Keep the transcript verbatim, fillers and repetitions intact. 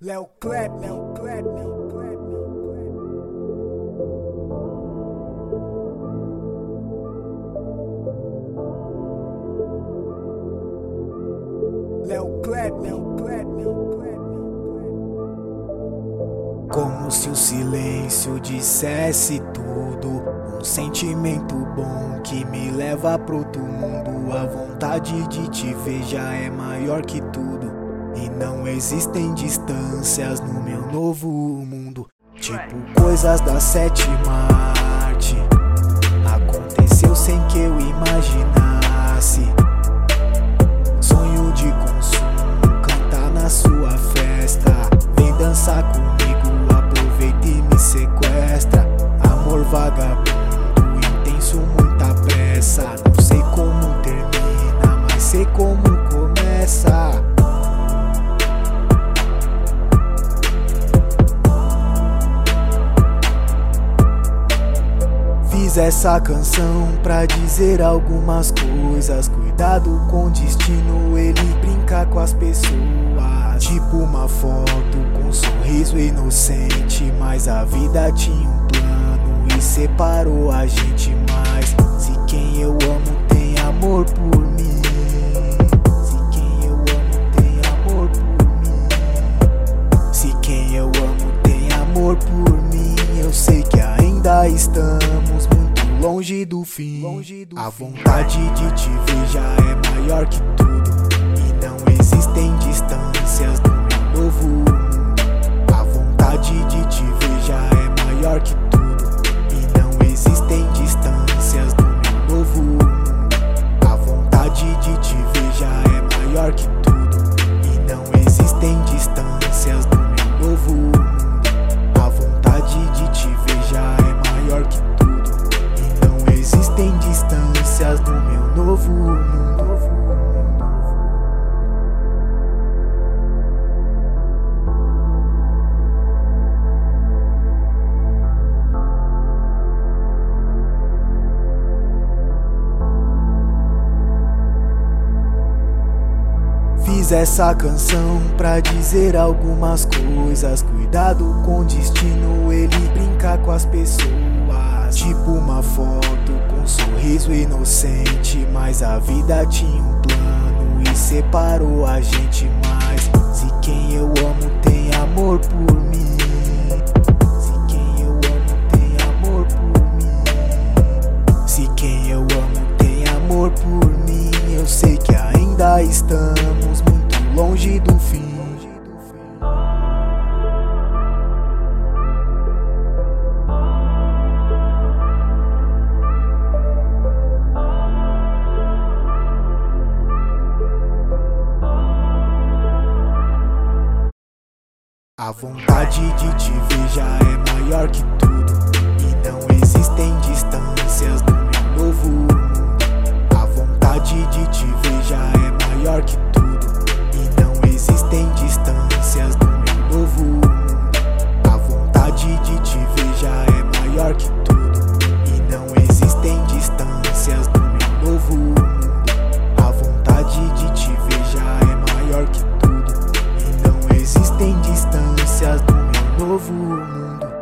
Léo Clap, Léo Clap, Léo Clap, Léo Clap, Léo Clap, Léo Clap. Como se o silêncio dissesse tudo, um sentimento bom que me leva pro outro mundo. A vontade de te ver já é maior que tudo, e não existem distâncias no meu novo mundo. Tipo coisas da sétima arte, aconteceu sem que eu imaginasse. Sonho de consumo, cantar na sua festa. Vem dançar comigo, aproveita e me sequestra. Amor vagabundo, intenso, muita pressa. Não sei como termina, mas sei como começa. Fiz essa canção pra dizer algumas coisas. Cuidado com o destino, ele brinca com as pessoas. Tipo uma foto com um sorriso inocente, mas a vida tinha um plano e separou a gente mais. Se quem eu amo tem amor por mim, se quem eu amo tem amor por mim, se quem eu amo tem amor por mim, eu sei que ainda estamos muito longe do fim. Longe do a vontade fim. De te ver já é maior que tudo, e não existem distâncias no meu novo mundo. A vontade de te ver já é maior que tudo, e não existem distâncias no meu novo mundo. A vontade de te ver já é maior que tudo, e não existem distâncias no meu novo mundo. A vontade de te ver já é maior que tudo, e não existem distâncias no meu novo mundo. Fiz essa canção pra dizer algumas coisas. Cuidado com o destino, ele brinca com as pessoas. Tipo uma foto com um sorriso inocente, mas a vida tinha um plano e separou a gente mais. Se quem eu amo tem amor por mim, se quem eu amo tem amor por mim, se quem eu amo tem amor por mim, eu sei que ainda estamos muito longe do fim. A vontade de te ver já é maior que tudo, e não existem distâncias no meu novo mundo. A vontade de te ver já é maior que tudo, e não existem distâncias no meu novo mundo. A vontade de te ver já é maior que tudo, e não existem distâncias no meu novo mundo. A vontade de te ver já é maior que tudo, e não existem distâncias no meu novo mundo.